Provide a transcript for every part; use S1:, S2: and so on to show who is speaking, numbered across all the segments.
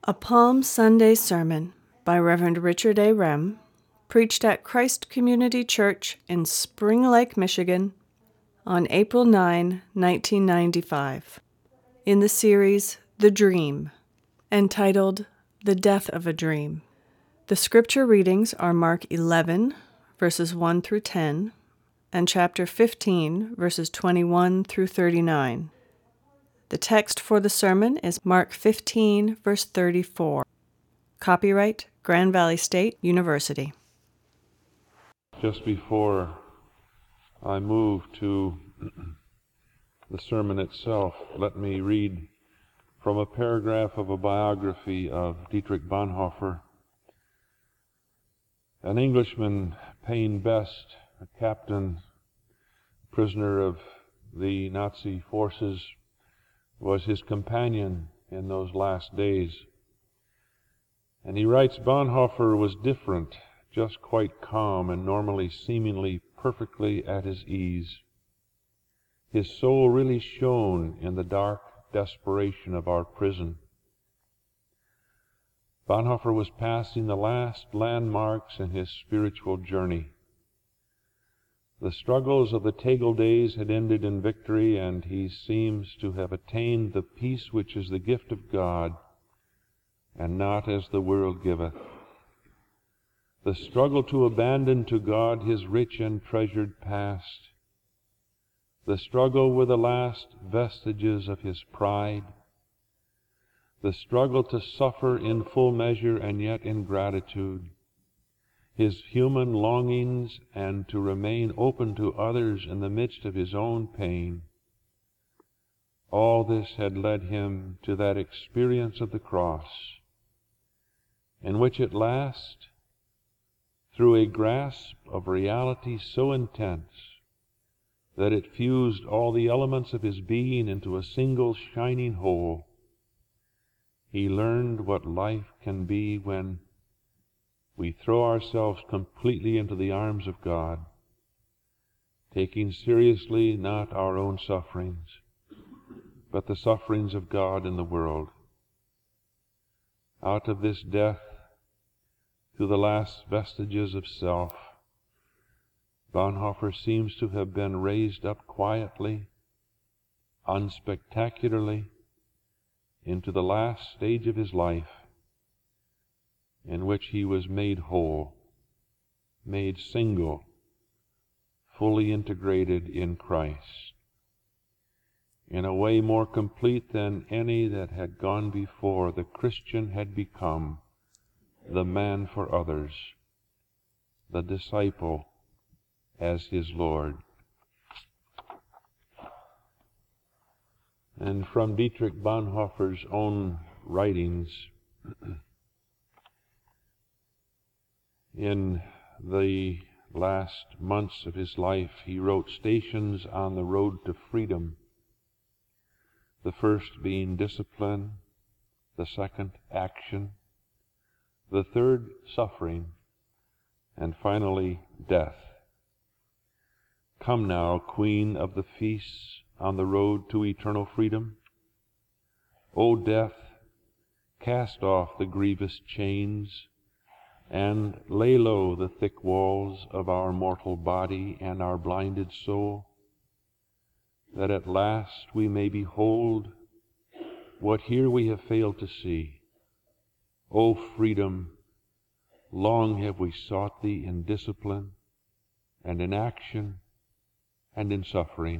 S1: A Palm Sunday sermon by Reverend Richard A. Rem, preached at Christ Community Church in Spring Lake, Michigan, on April 9, 1995, in the series The Dream, entitled The Death of a Dream. The scripture readings are Mark 11, verses 1 through 10, and chapter 15, verses 21 through 39. The text for the sermon is Mark 15, verse 34. Copyright Grand Valley State University.
S2: Just before I move to the sermon itself, let me read from a paragraph of a biography of Dietrich Bonhoeffer. An Englishman, Payne Best, a captain, prisoner of the Nazi forces, was his companion in those last days. And he writes, Bonhoeffer was different, just quite calm and normally seemingly perfectly at his ease. His soul really shone in the dark desperation of our prison. Bonhoeffer was passing the last landmarks in his spiritual journey. The struggles of the Tegel days had ended in victory, and he seems to have attained the peace which is the gift of God, and not as the world giveth. The struggle to abandon to God his rich and treasured past, the struggle with the last vestiges of his pride, the struggle to suffer in full measure and yet in gratitude, his human longings, and to remain open to others in the midst of his own pain. All this had led him to that experience of the cross, in which at last, through a grasp of reality so intense that it fused all the elements of his being into a single shining whole, he learned what life can be when we throw ourselves completely into the arms of God, taking seriously not our own sufferings, but the sufferings of God in the world. Out of this death, to the last vestiges of self, Bonhoeffer seems to have been raised up quietly, unspectacularly, into the last stage of his life, in which he was made whole, made single, fully integrated in Christ, in a way more complete than any that had gone before. The Christian had become the man for others, the disciple as his Lord. And from Dietrich Bonhoeffer's own writings, in the last months of his life, he wrote Stations on the Road to Freedom, the first being discipline, the second action, the third suffering, and finally death. Come now, Queen of the feasts on the road to eternal freedom. O death, cast off the grievous chains, and lay low the thick walls of our mortal body and our blinded soul, that at last we may behold what here we have failed to see. O freedom, long have we sought thee in discipline, and in action, and in suffering.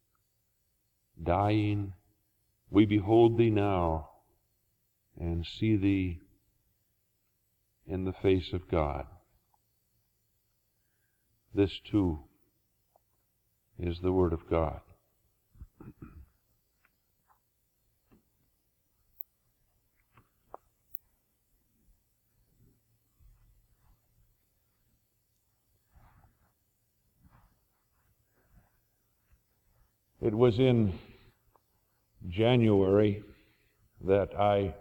S2: Dying, we behold thee now, and see thee in the face of God. This too is the Word of God. It was in January that I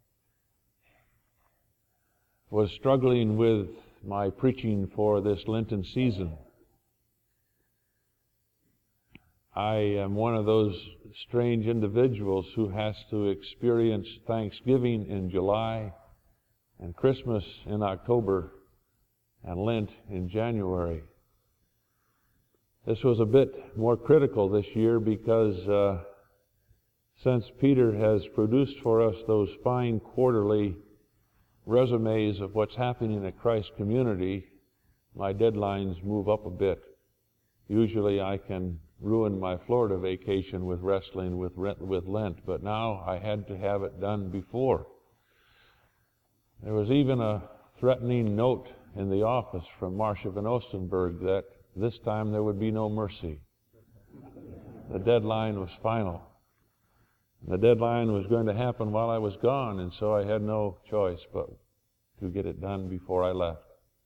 S2: was struggling with my preaching for this Lenten season. I am one of those strange individuals who has to experience Thanksgiving in July and Christmas in October and Lent in January. This was a bit more critical this year because since Peter has produced for us those fine quarterly resumes of what's happening at Christ Community, my deadlines move up a bit. Usually I can ruin my Florida vacation with wrestling with Lent, but now I had to have it done before. There was even a threatening note in the office from Marcia Van Ostenburg that this time there would be no mercy. The deadline was final. The deadline was going to happen while I was gone, and so I had no choice but to get it done before I left.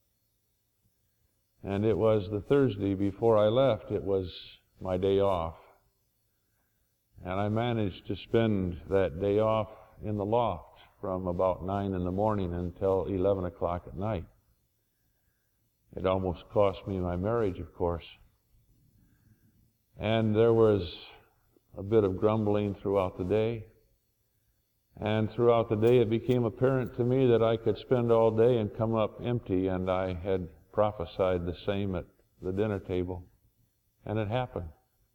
S2: And it was the Thursday before I left, it was my day off. And I managed to spend that day off in the loft from about 9 in the morning until 11 o'clock at night. It almost cost me my marriage, of course. And there was a bit of grumbling throughout the day. And throughout the day it became apparent to me that I could spend all day and come up empty, and I had prophesied the same at the dinner table. And it happened.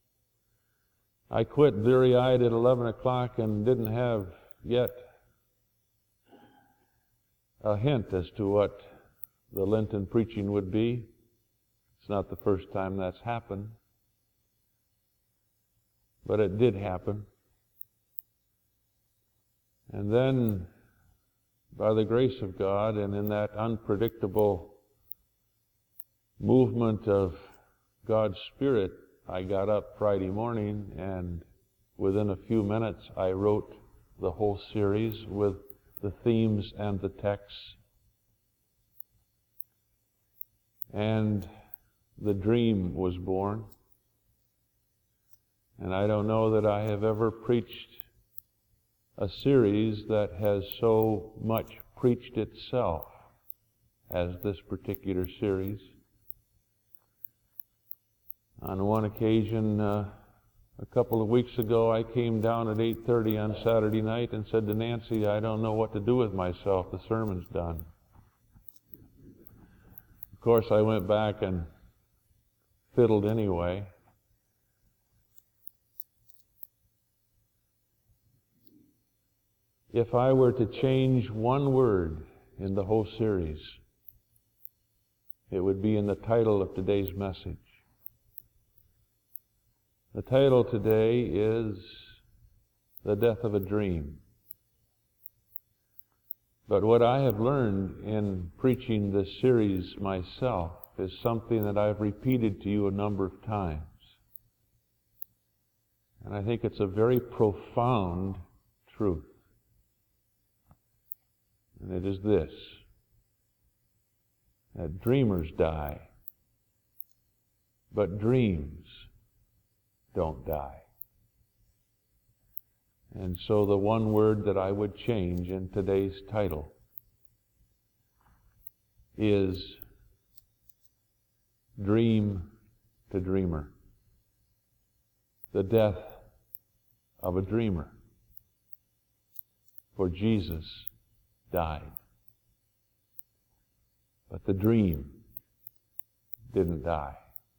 S2: I quit bleary-eyed at 11 o'clock and didn't have yet a hint as to what the Lenten preaching would be. It's not the first time that's happened, but it did happen. And then, by the grace of God, and in that unpredictable movement of God's Spirit, I got up Friday morning, and within a few minutes I wrote the whole series with the themes and the texts. And the dream was born. And I don't know that I have ever preached a series that has so much preached itself as this particular series. On one occasion, a couple of weeks ago, I came down at 8:30 on Saturday night and said to Nancy, I don't know what to do with myself. The sermon's done. Of course, I went back and fiddled anyway. If I were to change one word in the whole series, it would be in the title of today's message. The title today is The Death of a Dream. But what I have learned in preaching this series myself is something that I've repeated to you a number of times. And I think it's a very profound truth. And it is this, that dreamers die, but dreams don't die. And so the one word that I would change in today's title is dream to dreamer. The death of a dreamer. For Jesus died. But the dream didn't die.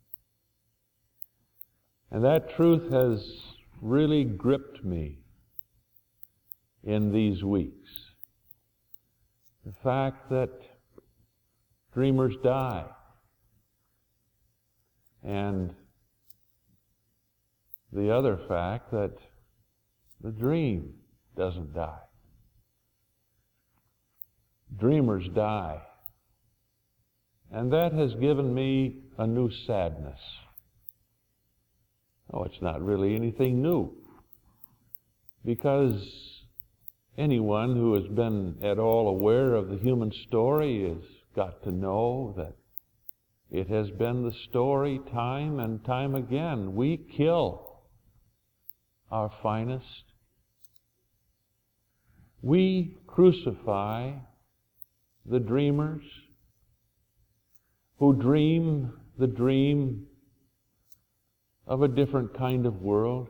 S2: And that truth has really gripped me in these weeks. The fact that dreamers die, and the other fact that the dream doesn't die. Dreamers die. And that has given me a new sadness. Oh, it's not really anything new. Because anyone who has been at all aware of the human story has got to know that it has been the story time and time again. We kill our finest. We crucify the dreamers who dream the dream of a different kind of world.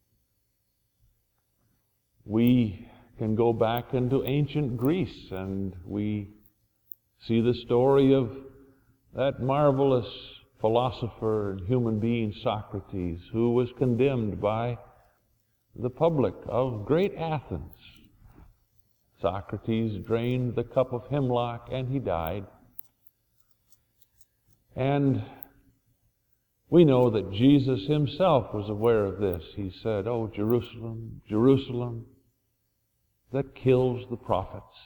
S2: We can go back into ancient Greece and we see the story of that marvelous philosopher and human being Socrates, who was condemned by the public of great Athens. Socrates drained the cup of hemlock and he died. And we know that Jesus himself was aware of this. He said, "Oh, Jerusalem, Jerusalem, that kills the prophets."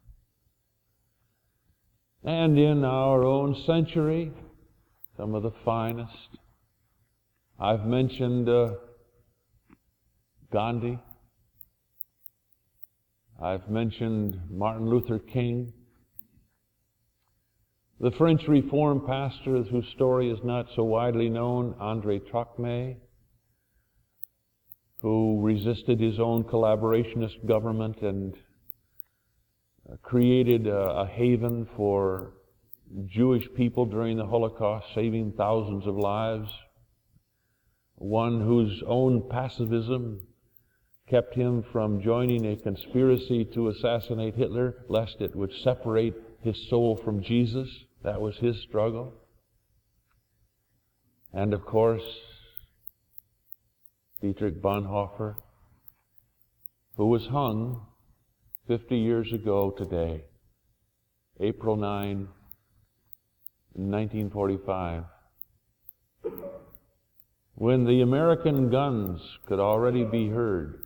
S2: And in our own century, some of the finest. I've mentioned Gandhi. I've mentioned Martin Luther King. The French Reformed pastor whose story is not so widely known, André Trocmé, who resisted his own collaborationist government and created a haven for Jewish people during the Holocaust, saving thousands of lives. One whose own pacifism kept him from joining a conspiracy to assassinate Hitler, lest it would separate his soul from Jesus. That was his struggle. And of course, Dietrich Bonhoeffer, who was hung 50 years ago today, April 9, 1945, when the American guns could already be heard,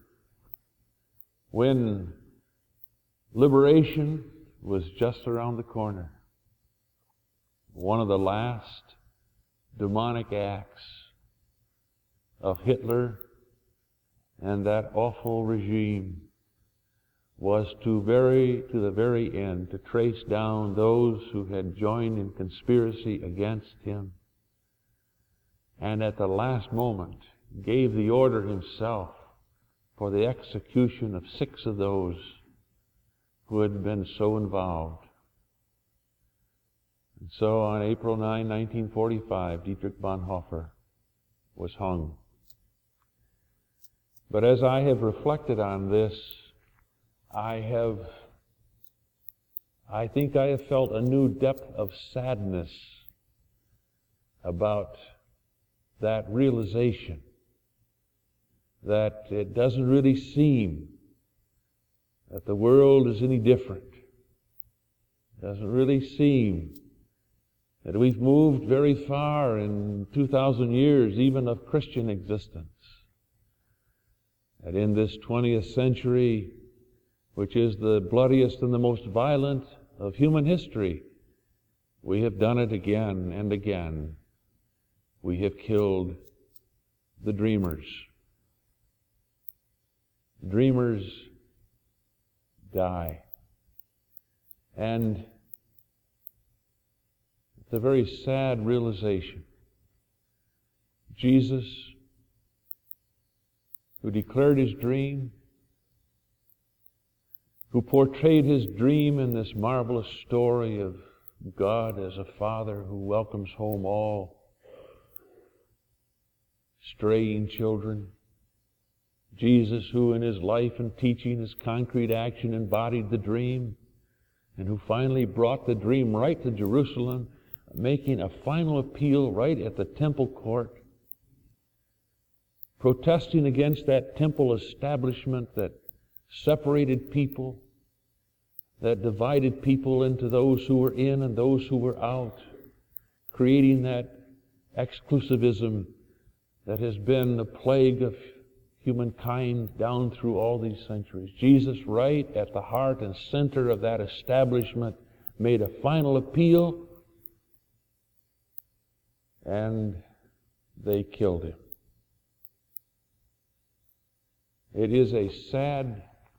S2: when liberation was just around the corner. One of the last demonic acts of Hitler and that awful regime was to the very end to trace down those who had joined in conspiracy against him, and at the last moment gave the order himself for the execution of 6 of those who had been so involved. And so on April 9, 1945, Dietrich Bonhoeffer was hung. But as I have reflected on this, I think I have felt a new depth of sadness about that realization that it doesn't really seem that the world is any different. It doesn't really seem that we've moved very far in 2,000 years, even of Christian existence. That in this 20th century, which is the bloodiest and the most violent of human history, we have done it again and again. We have killed the dreamers. Dreamers die. And it's a very sad realization. Jesus, who declared his dream, who portrayed his dream in this marvelous story of God as a father who welcomes home all straying children. Jesus, who in his life and teaching, his concrete action embodied the dream, and who finally brought the dream right to Jerusalem, making a final appeal right at the temple court, protesting against that temple establishment that separated people, that divided people into those who were in and those who were out, creating that exclusivism that has been the plague of humankind down through all these centuries. Jesus, right at the heart and center of that establishment, made a final appeal, and they killed him. It is a sad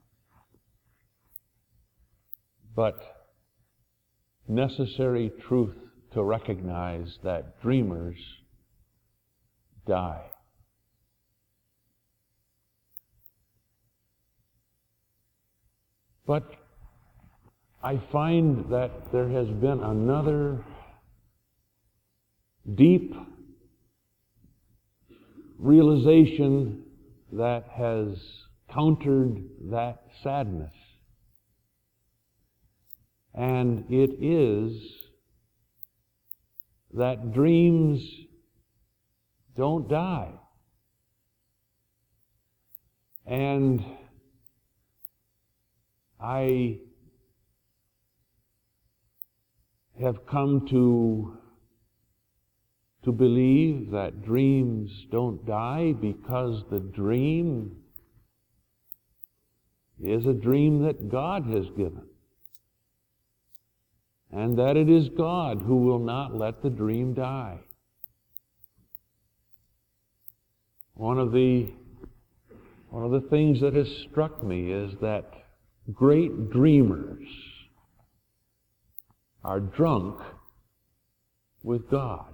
S2: but necessary truth to recognize that dreamers die. But I find that there has been another deep realization that has countered that sadness. And it is that dreams don't die. And I have come to believe that dreams don't die because the dream is a dream that God has given. And that it is God who will not let the dream die. One of the things that has struck me is that great dreamers are drunk with God.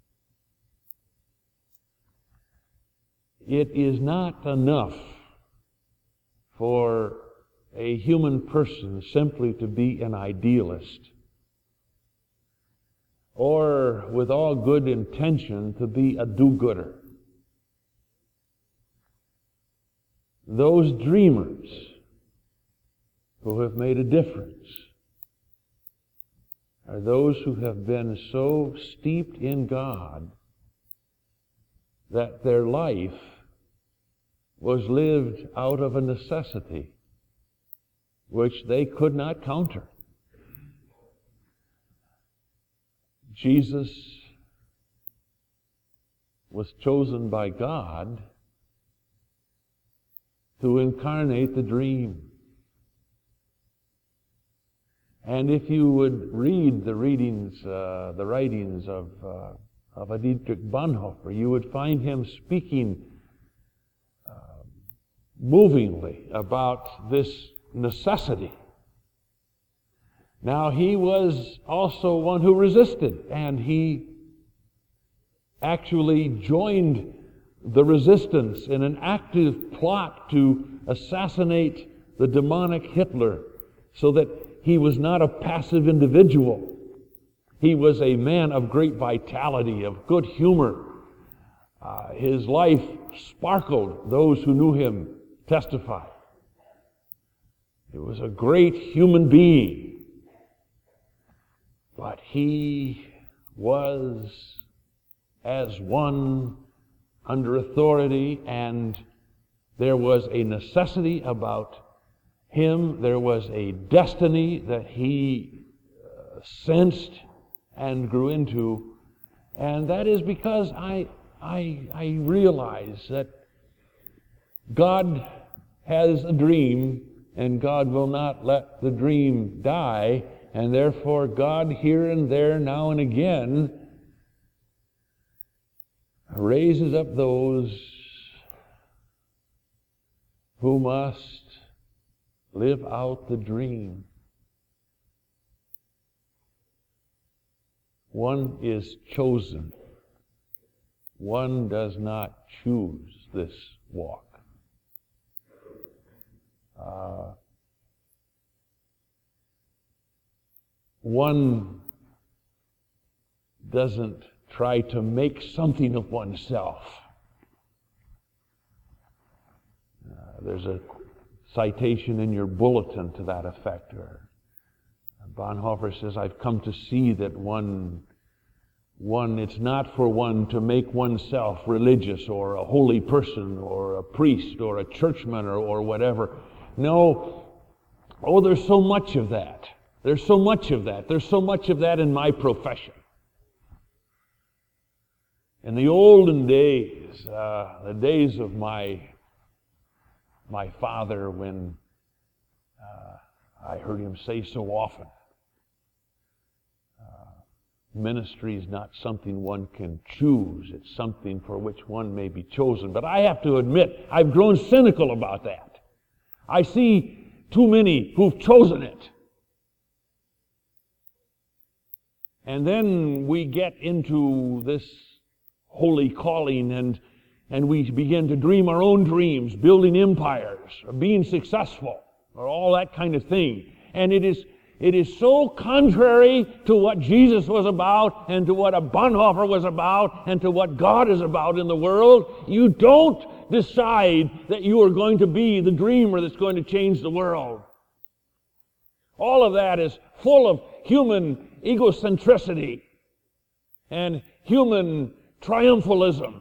S2: It is not enough for a human person simply to be an idealist, or with all good intention to be a do-gooder. Those dreamers who have made a difference are those who have been so steeped in God that their life was lived out of a necessity which they could not counter. Jesus was chosen by God to incarnate the dream. And if you would read the writings of a Dietrich Bonhoeffer, you would find him speaking movingly about this necessity. Now, he was also one who resisted, and he actually joined the resistance in an active plot to assassinate the demonic Hitler, so that he was not a passive individual. He was a man of great vitality, of good humor. His life sparkled. Those who knew him testified. He was a great human being. But he was as one under authority, and there was a necessity about him. There was a destiny that he sensed and grew into. And that is because I realize that God has a dream, and God will not let the dream die, and therefore God here and there, now and again, raises up those who must live out the dream. One is chosen. One does not choose this walk. One doesn't try to make something of oneself. There's a citation in your bulletin to that effect. Bonhoeffer says, I've come to see that it's not for one to make oneself religious or a holy person or a priest or a churchman or whatever. No. Oh, there's so much of that. There's so much of that. There's so much of that in my profession. In the olden days, the days of my father, when I heard him say so often, ministry is not something one can choose. It's something for which one may be chosen. But I have to admit, I've grown cynical about that. I see too many who've chosen it. And then we get into this holy calling, and we begin to dream our own dreams, building empires, or being successful, or all that kind of thing. And it
S3: It is so contrary to what Jesus was about and to what a Bonhoeffer was about and to what God is about in the world. You don't decide that you are going to be the dreamer that's going to change the world. All of that is full of human egocentricity and human triumphalism.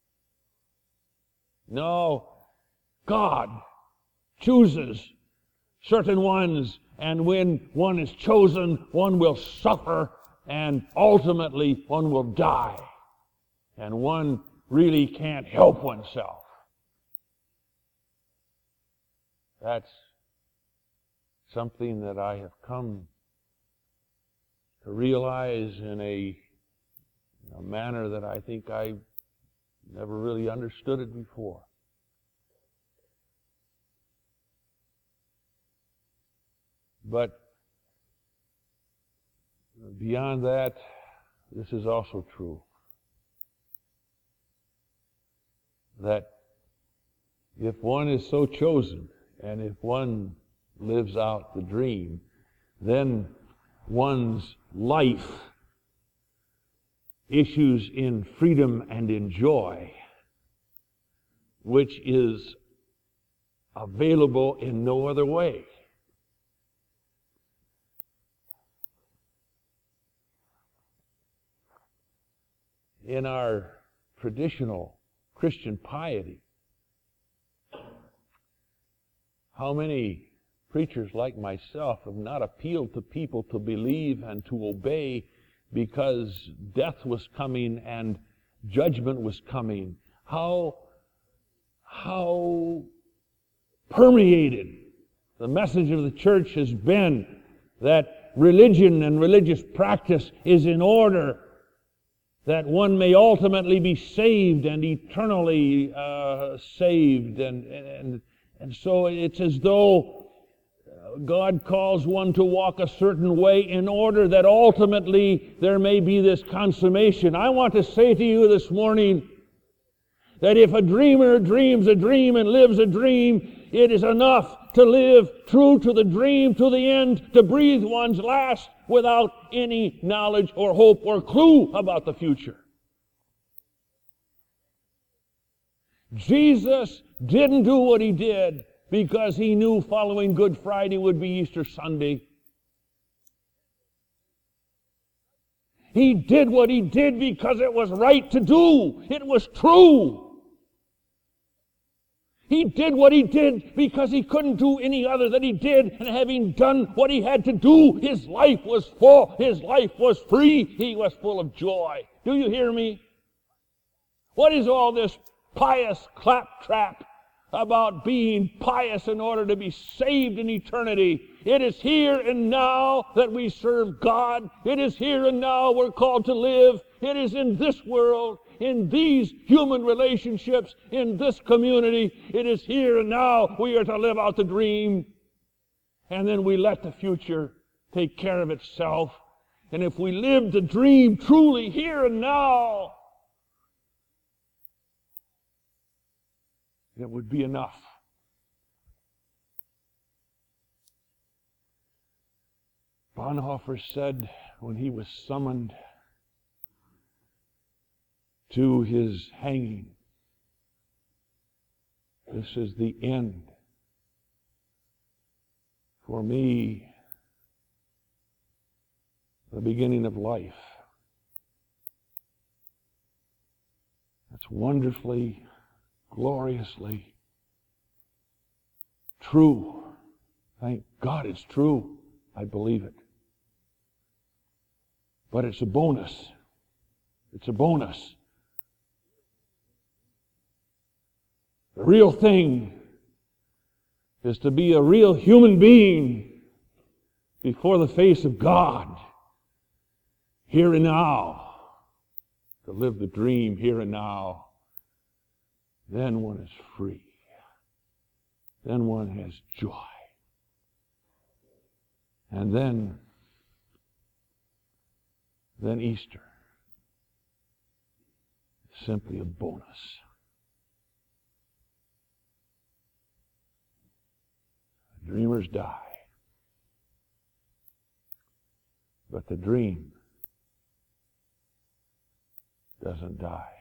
S3: No, God chooses certain ones, and when one is chosen, one will suffer, and ultimately one will die. And one really can't help oneself. That's something that I have come to realize in a manner that I think I never really understood it before. But beyond that, this is also true. That if one is so chosen, and if one lives out the dream, then one's life issues in freedom and in joy, which is available in no other way. In our traditional Christian piety, how many preachers like myself have not appealed to people to believe and to obey because death was coming and judgment was coming? How permeated the message of the church has been that religion and religious practice is in order that one may ultimately be saved and eternally saved. And so it's as though God calls one to walk a certain way in order that ultimately there may be this consummation. I want to say to you this morning that if a dreamer dreams a dream and lives a dream, it is enough to live true to the dream to the end, to breathe one's last without any knowledge or hope or clue about the future. Jesus didn't do what he did because he knew following Good Friday would be Easter Sunday. He did what he did because it was right to do. It was true. He did what he did because he couldn't do any other than he did, and having done what he had to do, his life was full, his life was free, he was full of joy. Do you hear me? What is all this pious claptrap about being pious in order to be saved in eternity? It is here and now that we serve God. It is here and now we're called to live. It is in this world, in these human relationships, in this community. It is here and now we are to live out the dream. And then we let the future take care of itself. And if we live the dream truly here and now, it would be enough. Bonhoeffer said when he was summoned to his hanging, this is the end. For me, the beginning of life. That's wonderfully, gloriously true. Thank God it's true. I believe it. But it's a bonus. It's a bonus. The real thing is to be a real human being before the face of God, here and now, to live the dream here and now. Then one is free. Then one has joy. And then Easter is simply a bonus. Dreamers die. But the dream doesn't die.